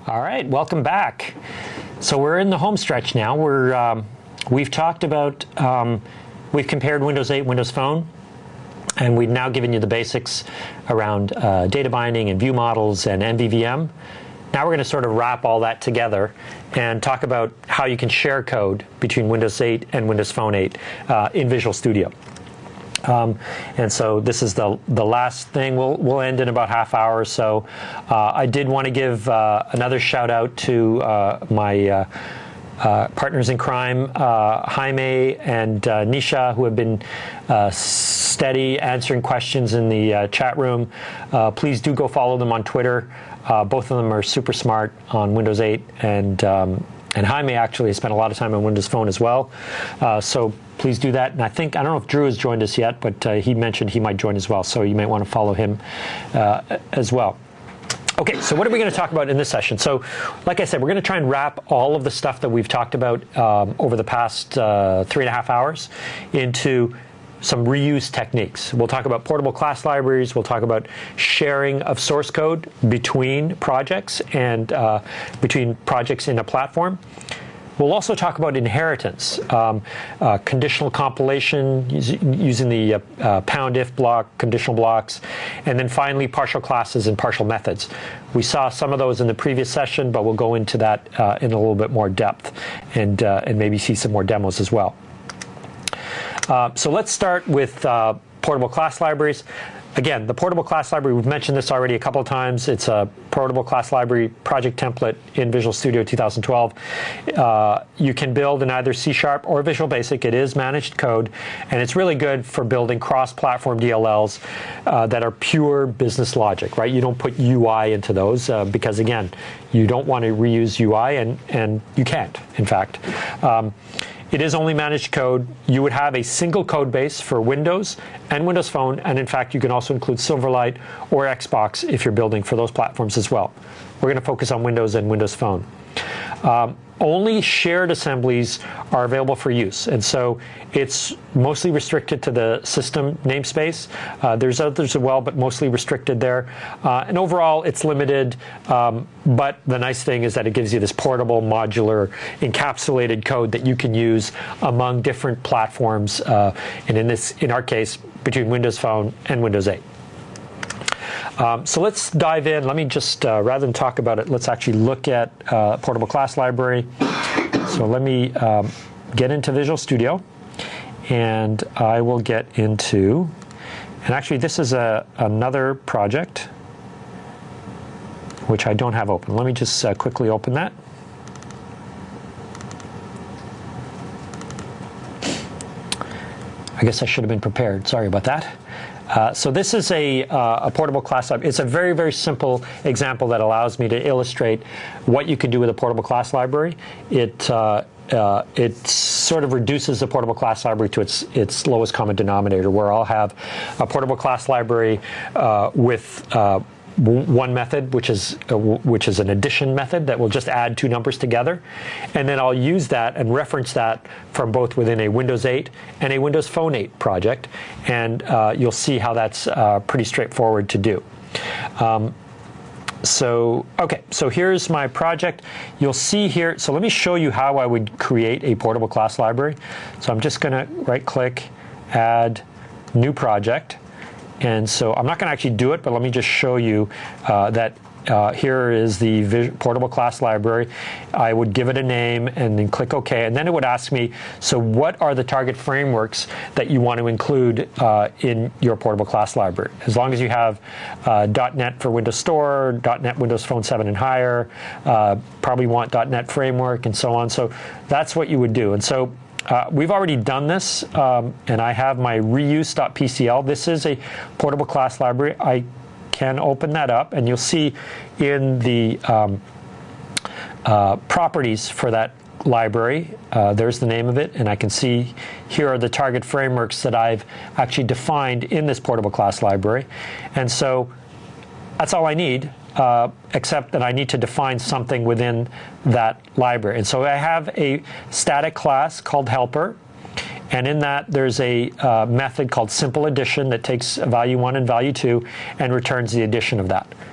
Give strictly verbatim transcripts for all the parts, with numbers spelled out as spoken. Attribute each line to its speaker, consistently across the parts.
Speaker 1: All right, welcome back. So we're in the home stretch now. We're um, we've talked about um, we've compared Windows eight, Windows Phone, and we've now given you the basics around uh, data binding and view models and M V V M. Now we're going to sort of wrap all that together and talk about how you can share code between Windows eight and Windows Phone eight uh, in Visual Studio. Um, and so this is the the last thing. We'll we'll end in about half hour or so. Uh, I did want to give uh, another shout out to uh, my uh, uh, partners in crime, uh, Jaime and uh, Nisha, who have been uh, steady answering questions in the uh, chat room. Uh, please do go follow them on Twitter. Uh, both of them are super smart on Windows eight, and um, and Jaime actually has spent a lot of time on Windows Phone as well. Uh, so please do that. And I think, I don't know if Drew has joined us yet, but uh, he mentioned he might join as well. So you might want to follow him uh, as well. Okay, so what are we going to talk about in this session? So, like I said, we're going to try and wrap all of the stuff that we've talked about um, over the past uh, three and a half hours into some reuse techniques. We'll talk about portable class libraries. We'll talk about sharing of source code between projects and uh, between projects in a platform. We'll also talk about inheritance, um, uh, conditional compilation using the uh, uh, pound if block, conditional blocks, and then finally partial classes and partial methods. We saw some of those in the previous session, but we'll go into that uh, in a little bit more depth and, uh, and maybe see some more demos as well. Uh, so let's start with uh, portable class libraries. Again, the portable class library, we've mentioned this already a couple of times. It's a portable class library project template in Visual Studio two thousand twelve. Uh, you can build in either C Sharp or Visual Basic. It is managed code, and it's really good for building cross-platform D L Ls uh, that are pure business logic, right? You don't put U I into those uh, because, again, you don't want to reuse U I, and, and you can't, in fact. Um, It is only managed code. You would have a single code base for Windows and Windows Phone, and in fact, you can also include Silverlight or Xbox if you're building for those platforms as well. We're going to focus on Windows and Windows Phone. Um, only shared assemblies are available for use, and so it's mostly restricted to the system namespace. Uh, there's others as well, but mostly restricted there. Uh, and overall, it's limited, um, but the nice thing is that it gives you this portable, modular, encapsulated code that you can use among different platforms, uh, and in this, in our case, between Windows Phone and Windows eight. Um, so let's dive in. Let me just, uh, rather than talk about it, let's actually look at uh, portable class library. So let me um, get into Visual Studio, and I will get into, and actually this is a, another project which I don't have open. Let me just uh, quickly open that. I guess I should have been prepared. Sorry about that. Uh, so this is a, uh, a portable class library. It's a very, very simple example that allows me to illustrate what you can do with a portable class library. It uh, uh, it sort of reduces the portable class library to its its lowest common denominator, where I'll have a portable class library uh, with uh, one method, which is uh, which is an addition method that will just add two numbers together, and then I'll use that and reference that from both within a Windows eight and a Windows Phone eight project, and uh, you'll see how that's uh, pretty straightforward to do. Um, so okay, so here's my project. You'll see here. So let me show you how I would create a portable class library. So I'm just going to right-click, add new project. And so I'm not going to actually do it, but let me just show you uh, that uh, here is the vis- portable class library. I would give it a name and then click OK. And then it would ask me, so what are the target frameworks that you want to include uh, in your portable class library? As long as you have uh, .NET for Windows Store, .NET Windows Phone seven and higher, uh, probably want .NET Framework and so on. So that's what you would do. And so Uh, we've already done this, um, and I have my reuse.pcl. This is a portable class library. I can open that up, and you'll see in the um, uh, properties for that library, uh, there's the name of it, and I can see here are the target frameworks that I've actually defined in this portable class library. And so that's all I need. Uh, except that I need to define something within that library. And so I have a static class called helper, and in that there's a uh, method called simple addition that takes value one and value two and returns the addition of that.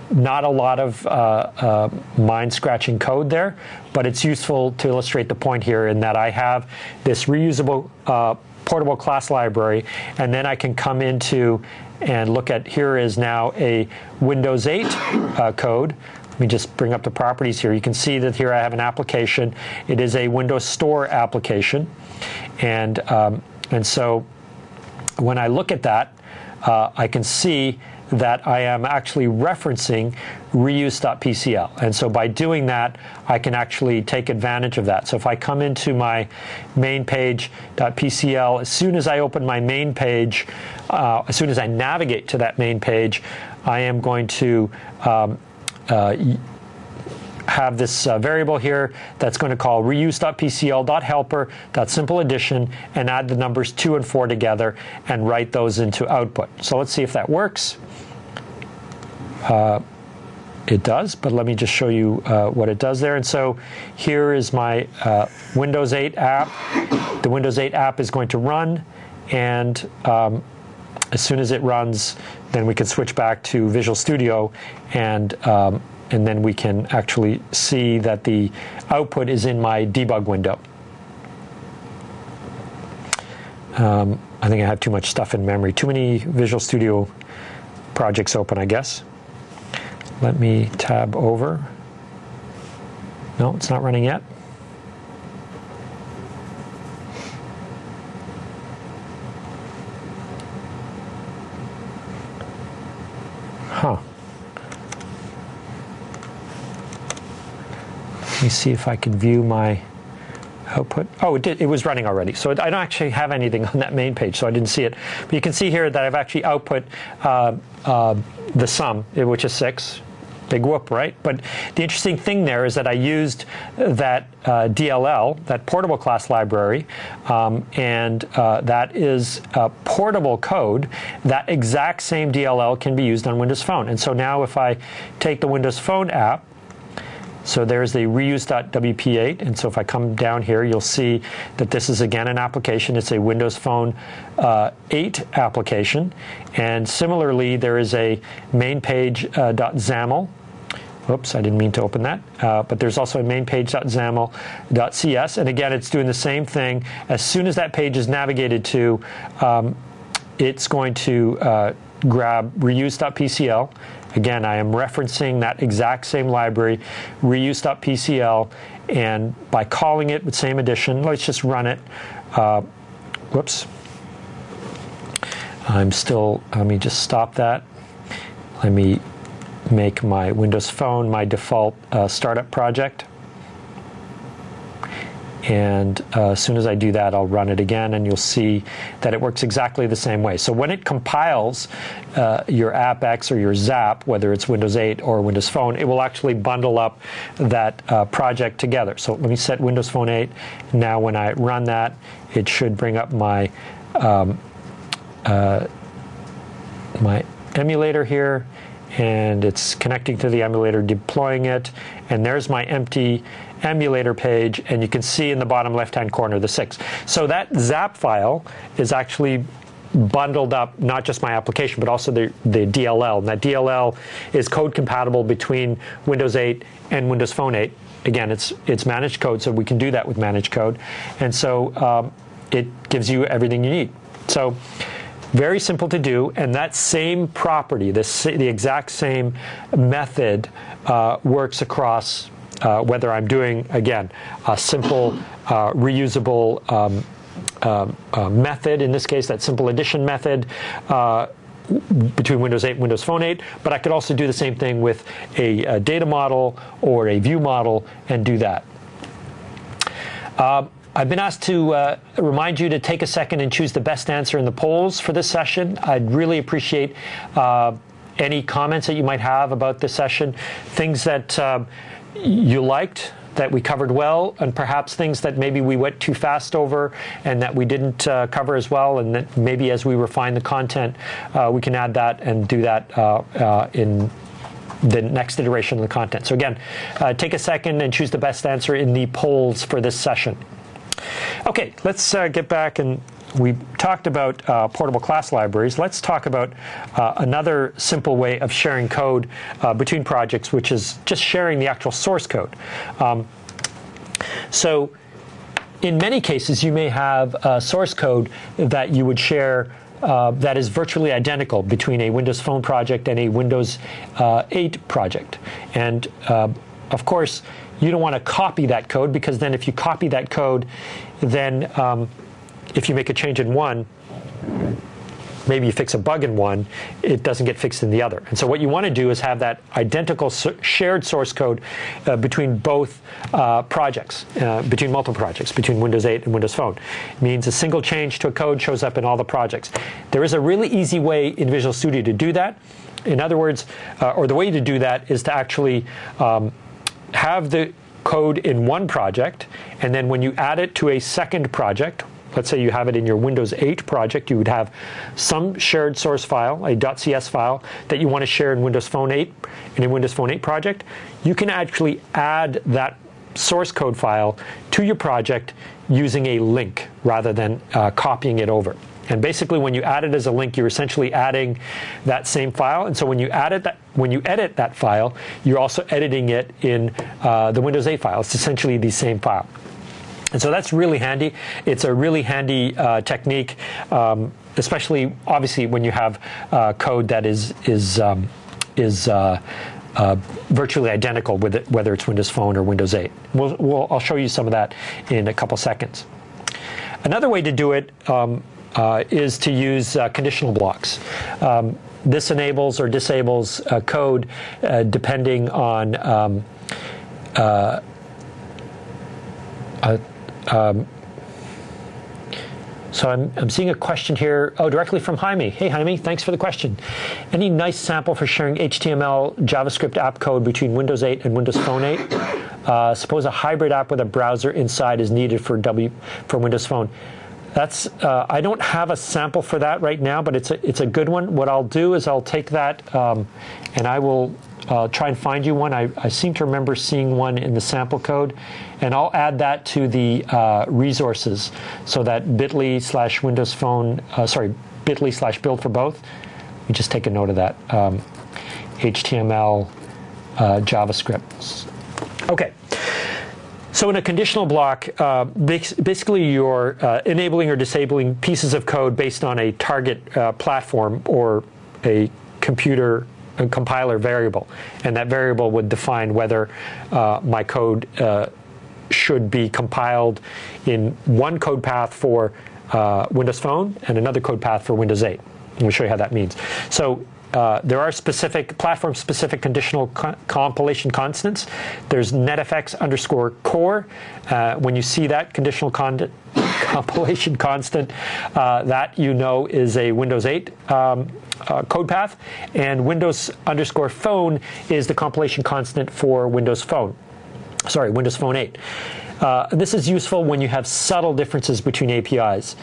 Speaker 1: not a lot of uh, uh, mind-scratching code there, but it's useful to illustrate the point here in that I have this reusable uh, portable class library, and then I can come into and look at, here is now a Windows eight uh, code. Let me just bring up the properties here. You can see that here I have an application. It is a Windows Store application. And, um, and so when I look at that, uh, I can see that I am actually referencing reuse.pcl. And so by doing that, I can actually take advantage of that. So if I come into my main page.pcl, as soon as I open my main page, uh, as soon as I navigate to that main page, I am going to um, uh, have this uh, variable here that's going to call reuse.pcl.helper.simpleaddition and add the numbers two and four together and write those into output. So let's see if that works. Uh, it does, but let me just show you uh, what it does there. And so here is my uh, Windows eight app. The Windows eight app is going to run, and um, as soon as it runs, then we can switch back to Visual Studio, and um, and then we can actually see that the output is in my debug window. Um, I think I have too much stuff in memory. Too many Visual Studio projects open, I guess. Let me tab over. No, it's not running yet. Huh. Let me see if I can view my output. Oh, it did. It was running already. So I don't actually have anything on that main page, so I didn't see it. But you can see here that I've actually output uh, uh, the sum, which is six. Big whoop, right? But the interesting thing there is that I used that uh, D L L, that portable class library, um, and uh, that is uh, portable code. That exact same D L L can be used on Windows Phone. And so now if I take the Windows Phone app, so there's the reuse.w p eight, and so if I come down here, you'll see that this is again an application. It's a Windows Phone uh, eight application, and similarly there is a main page uh, .xaml. Oops, I didn't mean to open that. Uh, but there's also a main page.xaml.cs, and again, it's doing the same thing. As soon as that page is navigated to, um, it's going to uh, grab reuse.pcl. Again, I am referencing that exact same library, reuse.pcl, and by calling it with same addition, let's just run it. Uh, whoops. I'm still, let me just stop that. Let me make my Windows Phone my default uh, startup project. And uh, as soon as I do that, I'll run it again, and you'll see that it works exactly the same way. So when it compiles uh, your AppX or your Zap, whether it's Windows eight or Windows Phone, it will actually bundle up that uh, project together. So let me set Windows Phone eight. Now when I run that, it should bring up my um, uh, my emulator here, and it's connecting to the emulator, deploying it, and there's my empty emulator page, and you can see in the bottom left-hand corner the six. So that Zap file is actually bundled up not just my application, but also the, the D L L. And that D L L is code compatible between Windows eight and Windows Phone eight. Again, it's it's managed code, so we can do that with managed code. And so um, it gives you everything you need. So very simple to do, and that same property, this, the exact same method uh, works across Uh, whether I'm doing, again, a simple uh, reusable um, uh, uh, method, in this case, that simple addition method uh, between Windows eight and Windows Phone eight, but I could also do the same thing with a, a data model or a view model and do that. Uh, I've been asked to uh, remind you to take a second and choose the best answer in the polls for this session. I'd really appreciate uh, any comments that you might have about this session, things that uh, you liked, that we covered well, and perhaps things that maybe we went too fast over and that we didn't uh, cover as well, and that maybe as we refine the content, uh, we can add that and do that uh, uh, in the next iteration of the content. So again, uh, take a second and choose the best answer in the polls for this session. Okay, let's uh, get back and we talked about uh, portable class libraries. Let's talk about uh, another simple way of sharing code uh, between projects, which is just sharing the actual source code. Um, so in many cases, you may have uh, source code that you would share uh, that is virtually identical between a Windows Phone project and a Windows uh, eight project. And uh, of course, you don't want to copy that code, because then if you copy that code, then um, if you make a change in one, maybe you fix a bug in one, it doesn't get fixed in the other. And so what you want to do is have that identical so shared source code uh, between both uh, projects, uh, between multiple projects, between Windows eight and Windows Phone. It means a single change to a code shows up in all the projects. There is a really easy way in Visual Studio to do that. In other words, uh, or the way to do that is to actually um, have the code in one project, and then when you add it to a second project, let's say you have it in your Windows eight project, you would have some shared source file, a .cs file, that you want to share in Windows Phone eight, in a Windows Phone eight project. You can actually add that source code file to your project using a link rather than uh, copying it over. And basically, when you add it as a link, you're essentially adding that same file. And so when you add it, that, when you edit that file, you're also editing it in uh, the Windows eight file. It's essentially the same file. And so that's really handy. It's a really handy uh, technique, um, especially obviously when you have uh, code that is is um, is uh, uh, virtually identical with it, whether it's Windows Phone or Windows eight. We'll, we'll, I'll show you some of that in a couple seconds. Another way to do it um, uh, is to use uh, conditional blocks. Um, this enables or disables uh, code uh, depending on um, uh, uh, Um, so I'm, I'm seeing a question here, oh, directly from Jaime. Hey, Jaime, thanks for the question. Any nice sample for sharing H T M L, JavaScript app code between Windows eight and Windows Phone eight? Uh, suppose a hybrid app with a browser inside is needed for W for Windows Phone. That's uh, I don't have a sample for that right now, but it's a, it's a good one. What I'll do is I'll take that um, and I will uh, try and find you one. I, I seem to remember seeing one in the sample code, and I'll add that to the uh, resources so that bit.ly slash Windows Phone, uh, sorry, bit.ly slash build for both. Let me just take a note of that. Um, H T M L, uh, JavaScript. Okay. So in a conditional block, uh, basically you're uh, enabling or disabling pieces of code based on a target uh, platform or a computer a compiler variable. And that variable would define whether uh, my code uh, should be compiled in one code path for uh, Windows Phone and another code path for Windows eight. And we'll show you how that means. So Uh, there are specific platform-specific conditional co compilation constants. There's netfx underscore core. Uh, when you see that conditional con compilation constant, uh, that you know is a Windows eight um, uh, code path, and Windows underscore phone is the compilation constant for Windows Phone. Sorry, Windows Phone eight. Uh, this is useful when you have subtle differences between A P Is.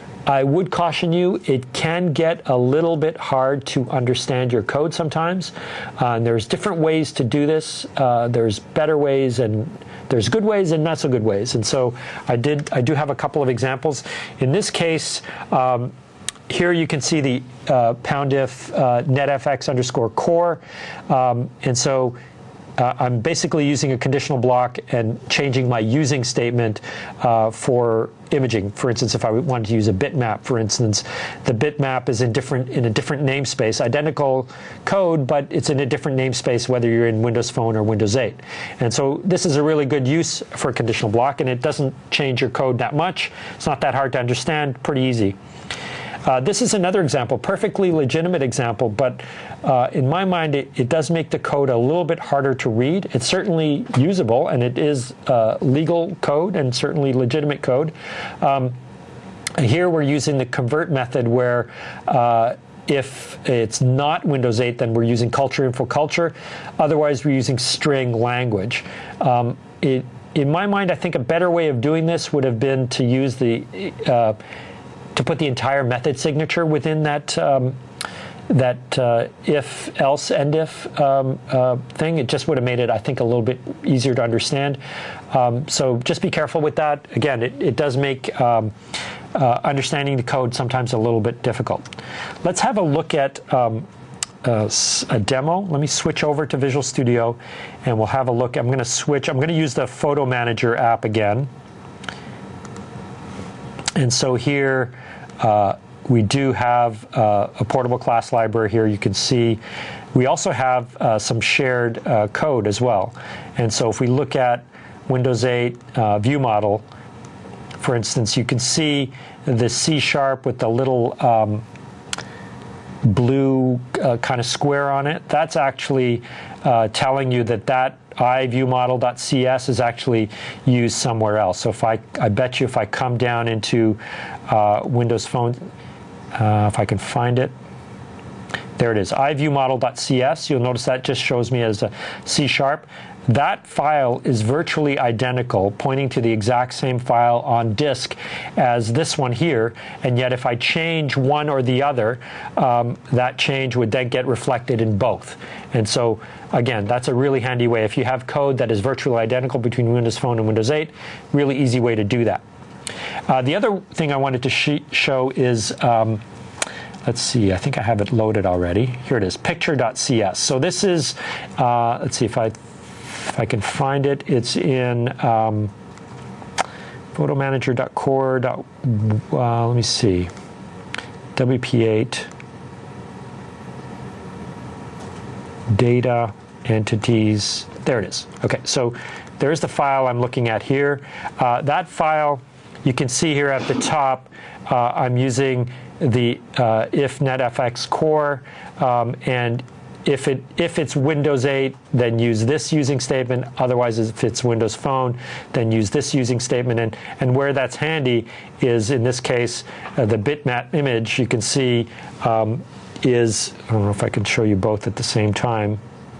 Speaker 1: I would caution you, it can get a little bit hard to understand your code sometimes. Uh, and there's different ways to do this. Uh, there's better ways, and there's good ways and not so good ways. And so I did. I do have a couple of examples. In this case, um, here you can see the uh, poundif uh, netfx underscore core, um, and so. Uh, I'm basically using a conditional block and changing my using statement uh, for imaging. For instance, if I wanted to use a bitmap, for instance, the bitmap is in different in a different namespace, identical code, but it's in a different namespace whether you're in Windows Phone or Windows eight. And so this is a really good use for a conditional block, and it doesn't change your code that much. It's not that hard to understand, pretty easy. Uh, this is another example, perfectly legitimate example, but uh, in my mind, it, it does make the code a little bit harder to read. It's certainly usable, and it is uh, legal code and certainly legitimate code. Um, here we're using the convert method where uh, if it's not Windows eight, then we're using culture info culture. Otherwise, we're using string language. Um, it, in my mind, I think a better way of doing this would have been to use the uh, to put the entire method signature within that um, that uh, if, else, and if um, uh, thing. It just would have made it, I think, a little bit easier to understand. Um, so just be careful with that. Again, it, it does make um, uh, understanding the code sometimes a little bit difficult. Let's have a look at um, a, a demo. Let me switch over to Visual Studio, and we'll have a look. I'm going to switch. I'm going to use the Photo Manager app again. And so here uh, we do have uh, a portable class library here. You can see we also have uh, some shared uh, code as well. And so if we look at Windows eight uh, view model, for instance, you can see the C sharp with the little um, blue uh, kind of square on it. That's actually uh, telling you that that iViewModel.cs is actually used somewhere else. So if I, I bet you if I come down into uh, Windows Phone, uh, if I can find it, there it is, iViewModel.cs. You'll notice that just shows me as a C sharp. That file is virtually identical, pointing to the exact same file on disk as this one here, and yet if I change one or the other, um, that change would then get reflected in both. And so, again, that's a really handy way. If you have code that is virtually identical between Windows Phone and Windows eight, really easy way to do that. Uh, the other thing I wanted to sh show is, um, let's see, I think I have it loaded already. Here it is, picture.cs. So this is, uh, let's see if I If I can find it, it's in um, photomanager.core. Uh, let me see, W P eight, data, entities. There it is. Okay, so there's the file I'm looking at here. Uh, that file, you can see here at the top, uh, I'm using the uh, if netfx core, um, and If it if it's Windows eight, then use this using statement. Otherwise, if it's Windows Phone, then use this using statement. And and where that's handy is in this case uh, the bitmap image. You can see um, is I don't know if I can show you both at the same time.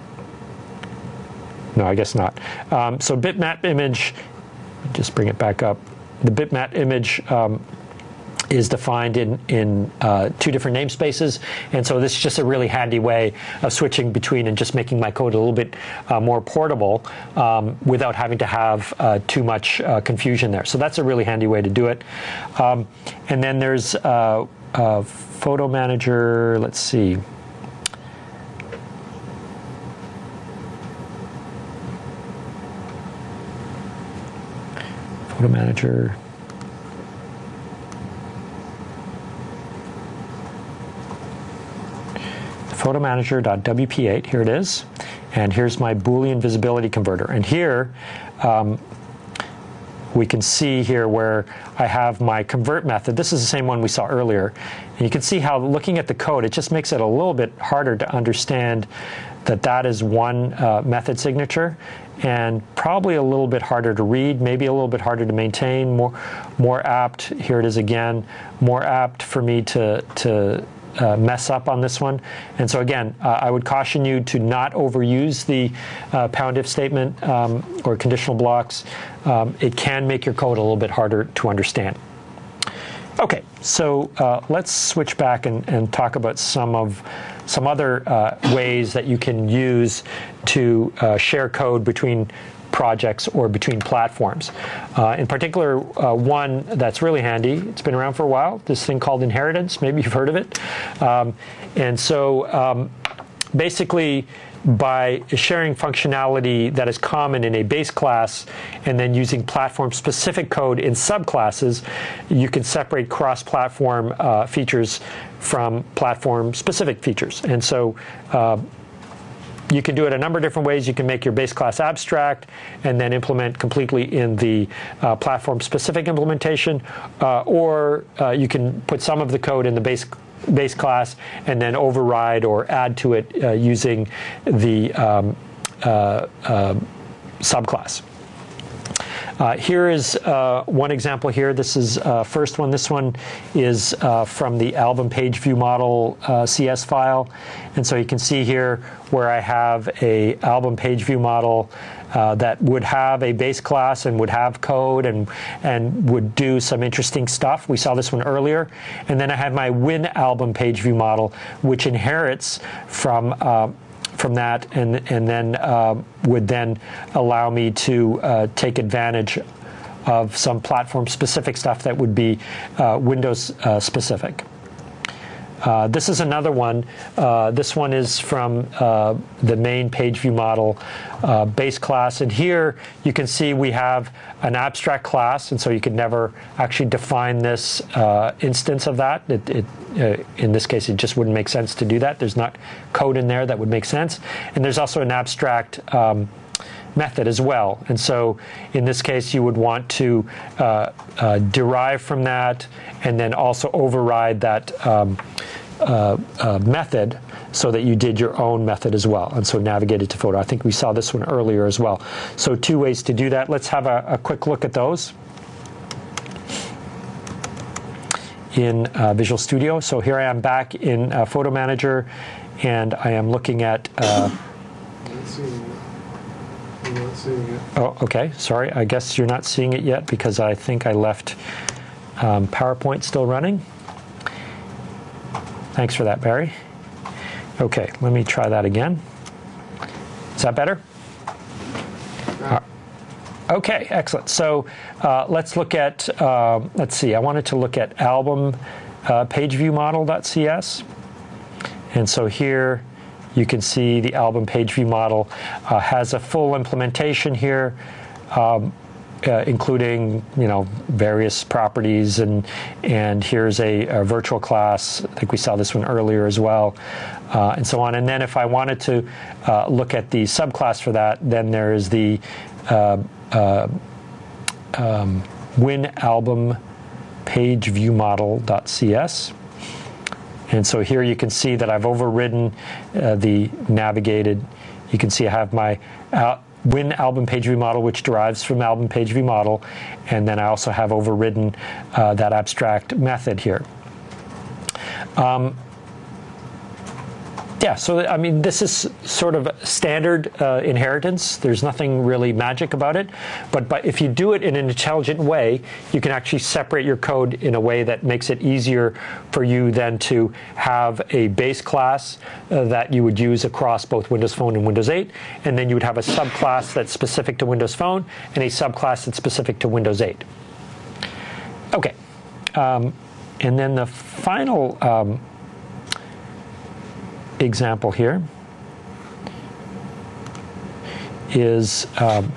Speaker 1: No, I guess not. Um, so bitmap image. Just bring it back up. The bitmap image. Um, is defined in, in uh, two different namespaces, and so this is just a really handy way of switching between and just making my code a little bit uh, more portable um, without having to have uh, too much uh, confusion there. So that's a really handy way to do it. Um, and then there's uh, uh, Photo Manager, let's see. Photo Manager. photomanager.w p eight, here it is, and here's my Boolean visibility converter. And here um, we can see here where I have my convert method. This is the same one we saw earlier, and you can see how looking at the code, it just makes it a little bit harder to understand that that is one uh, method signature, and probably a little bit harder to read, maybe a little bit harder to maintain, more more apt, here it is again, more apt for me to to Uh, mess up on this one. And so again, uh, I would caution you to not overuse the uh, pound if statement um, or conditional blocks. Um, it can make your code a little bit harder to understand. Okay, so uh, let's switch back and, and talk about some of some other uh, ways that you can use to uh, share code between projects or between platforms. Uh, in particular, uh, one that's really handy, it's been around for a while, this thing called inheritance, maybe you've heard of it. Um, and so um, basically, by sharing functionality that is common in a base class and then using platform-specific code in subclasses, you can separate cross-platform uh, features from platform-specific features. And so uh, you can do it a number of different ways. You can make your base class abstract and then implement completely in the uh, platform-specific implementation, uh, or uh, you can put some of the code in the base base class and then override or add to it uh, using the um, uh, uh, subclass. Uh, here is uh, one example here. This is uh, first one. This one is uh, from the album page view model uh, C S file. And so you can see here where I have a album page view model uh, that would have a base class and would have code and, and would do some interesting stuff. We saw this one earlier. And then I have my Win album page view model, which inherits from uh, from that and and then uh, would then allow me to uh, take advantage of some platform-specific stuff that would be uh, Windows-specific. Uh, this is another one. Uh, this one is from uh, the main page view model uh, base class. And here you can see we have an abstract class, and so you could never actually define this uh, instance of that. It, it, uh, in this case, it just wouldn't make sense to do that. There's not code in there that would make sense. And there's also an abstract um, method as well. And so in this case, you would want to uh, uh, derive from that and then also override that um, uh, uh, method so that you did your own method as well. And so navigate it to photo. I think we saw this one earlier as well. So two ways to do that. Let's have a, a quick look at those in uh, Visual Studio. So here I am back in uh, Photo Manager, and I am looking at uh,
Speaker 2: I'm not seeing it.
Speaker 1: Oh, okay. Sorry. I guess you're not seeing it yet because I think I left um, PowerPoint still running. Thanks for that, Barry. Okay, let me try that again. Is that better?
Speaker 2: Yeah.
Speaker 1: Uh, okay, excellent. So uh, let's look at, uh, let's see, I wanted to look at album uh, page view model.cs. And so here, you can see the album page view model uh, has a full implementation here, um, uh, including you know various properties, and and here's a, a virtual class. I think we saw this one earlier as well, uh, and so on. And then if I wanted to uh, look at the subclass for that, then there is the uh, uh, um, Win album page view model.cs. And so here you can see that I've overridden uh, the navigated. You can see I have my al Win album page view model, which derives from album page view model, and then I also have overridden uh, that abstract method here. Um, Yeah, so I mean, this is sort of standard uh, inheritance. There's nothing really magic about it. But, but if you do it in an intelligent way, you can actually separate your code in a way that makes it easier for you then to have a base class uh, that you would use across both Windows Phone and Windows eight. And then you would have a subclass that's specific to Windows Phone and a subclass that's specific to Windows eight. OK. Um, and then the final um, example here is um,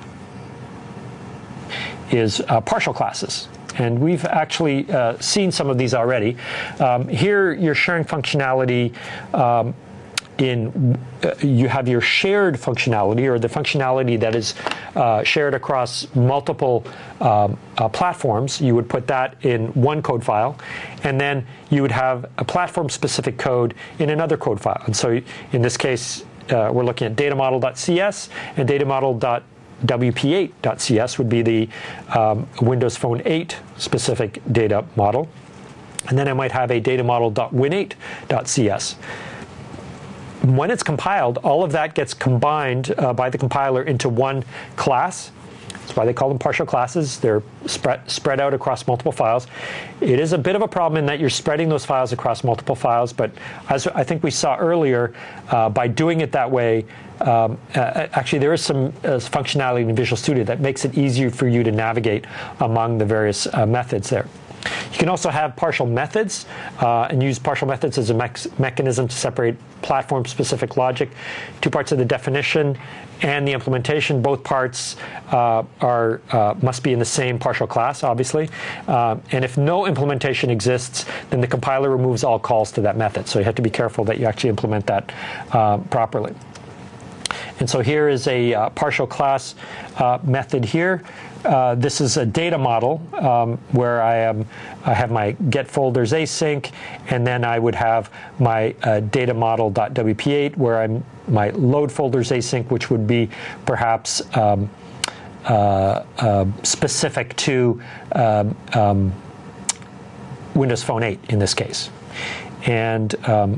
Speaker 1: is uh, partial classes, and we've actually uh, seen some of these already. Um, here, you're sharing functionality. Um, in uh, you have your shared functionality, or the functionality that is uh, shared across multiple um, uh, platforms. You would put that in one code file, and then you would have a platform-specific code in another code file. And so in this case, uh, we're looking at datamodel.cs, and datamodel.w p eight dot c s would be the um, Windows Phone eight specific data model. And then I might have a datamodel.win eight dot c s. When it's compiled, all of that gets combined uh, by the compiler into one class. That's why they call them partial classes. They're spread, spread out across multiple files. It is a bit of a problem in that you're spreading those files across multiple files, but as I think we saw earlier, uh, by doing it that way, um, uh, actually there is some uh, functionality in Visual Studio that makes it easier for you to navigate among the various uh, methods there. You can also have partial methods uh, and use partial methods as a me mechanism to separate platform-specific logic. Two parts of the definition and the implementation, both parts uh, are uh, must be in the same partial class, obviously. Uh, and if no implementation exists, then the compiler removes all calls to that method. So you have to be careful that you actually implement that uh, properly. And so here is a uh, partial class uh, method here. Uh, this is a data model um, where I am I have my get folders async, and then I would have my uh, data model.w p eight where I'm my load folders async, which would be perhaps um, uh, uh, specific to um, um, Windows Phone eight in this case. And um,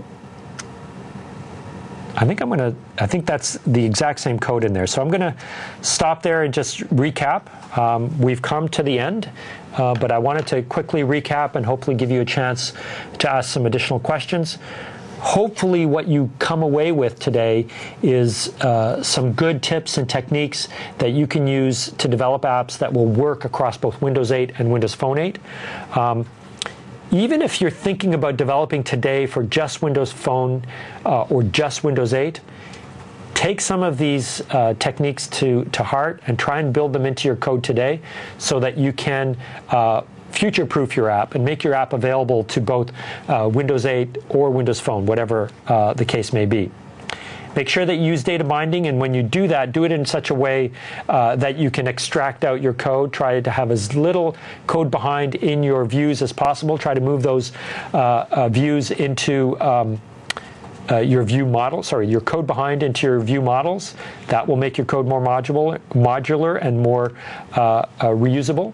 Speaker 1: I think I'm going to, I think that's the exact same code in there. So I'm going to stop there and just recap. Um, we've come to the end, uh, but I wanted to quickly recap and hopefully give you a chance to ask some additional questions. hopefully what you come away with today is uh, some good tips and techniques that you can use to develop apps that will work across both Windows eight and Windows Phone eight. Um, even if you're thinking about developing today for just Windows Phone uh, or just Windows eight, take some of these uh, techniques to, to heart and try and build them into your code today so that you can uh, future-proof your app and make your app available to both uh, Windows eight or Windows Phone, whatever uh, the case may be. Make sure that you use data binding, and when you do that, do it in such a way uh, that you can extract out your code. Try to have as little code behind in your views as possible. Try to move those uh, uh, views into um, Uh, your view model, sorry, your code behind into your view models. That will make your code more modular, modular and more uh, uh, reusable.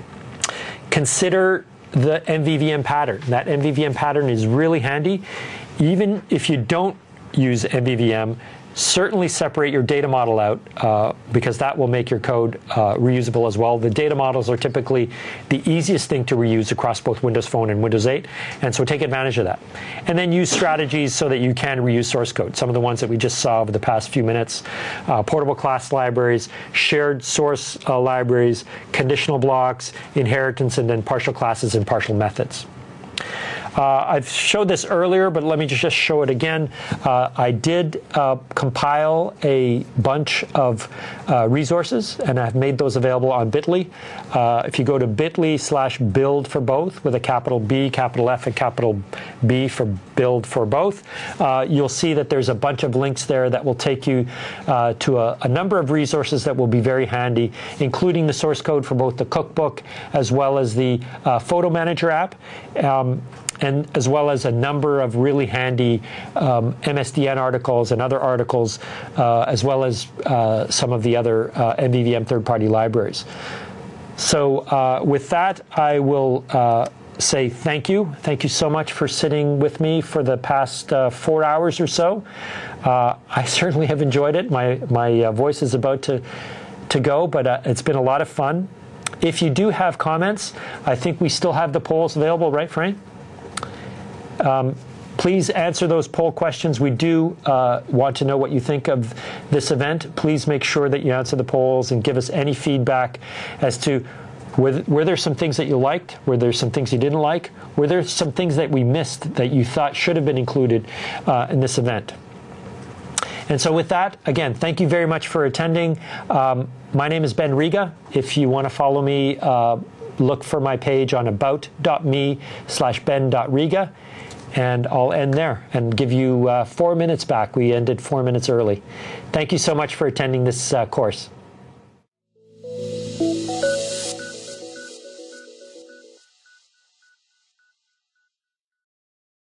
Speaker 1: Consider the M V V M pattern. That M V V M pattern is really handy. Even if you don't use M V V M, certainly separate your data model out uh, because that will make your code uh, reusable as well. The data models are typically the easiest thing to reuse across both Windows Phone and Windows eight, and so take advantage of that. And then use strategies so that you can reuse source code. Some of the ones that we just saw over the past few minutes, uh, portable class libraries, shared source uh, libraries, conditional blocks, inheritance, and then partial classes and partial methods. Uh, I've showed this earlier, but let me just show it again. Uh, I did uh, compile a bunch of uh, resources, and I've made those available on Bitly. Uh, if you go to bit.ly slash build for both, with a capital B, capital F, and capital B for build for both, uh, you'll see that there's a bunch of links there that will take you uh, to a, a number of resources that will be very handy, including the source code for both the cookbook as well as the uh, photo manager app. Um, and as well as a number of really handy um, M S D N articles and other articles, uh, as well as uh, some of the other uh, M V V M third-party libraries. So uh, with that, I will uh, say thank you. Thank you so much for sitting with me for the past uh, four hours or so. Uh, I certainly have enjoyed it. My, my uh, voice is about to, to go, but uh, it's been a lot of fun. If you do have comments, I think we still have the polls available, right, Frank? Um, please answer those poll questions. We do uh, want to know what you think of this event. Please make sure that you answer the polls and give us any feedback as to were, were there some things that you liked, were there some things you didn't like, were there some things that we missed that you thought should have been included uh, in this event. And so with that, again, thank you very much for attending. Um, my name is Ben Riga. If you want to follow me, uh, look for my page on about.me slash ben.riga. And I'll end there and give you uh, four minutes back. We ended four minutes early. Thank you so much for attending this uh, course.